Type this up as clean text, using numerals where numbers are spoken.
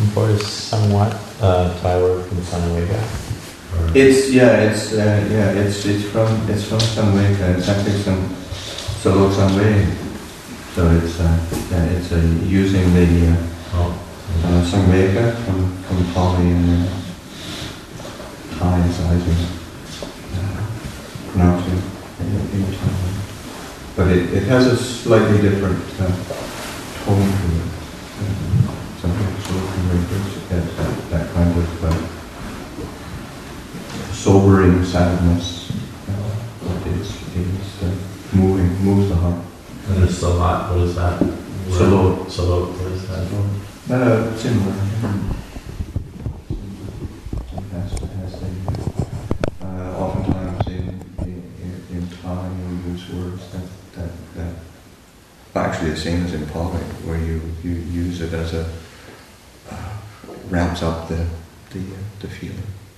looking for is somewhat Thai word from Samvega. It's from Samvega. It's actually some Solo Samvega. So it's using the Samvega from Pali and Thai is pronouncing in Thai. But it has a slightly different tone to it. Some people have that kind of sobering sadness that is moves the heart. And the salat, what is that? Salot, what is that? Similar. Oftentimes in Thai you use words that actually the same as in Pali, where you use it as a wraps up the feeling.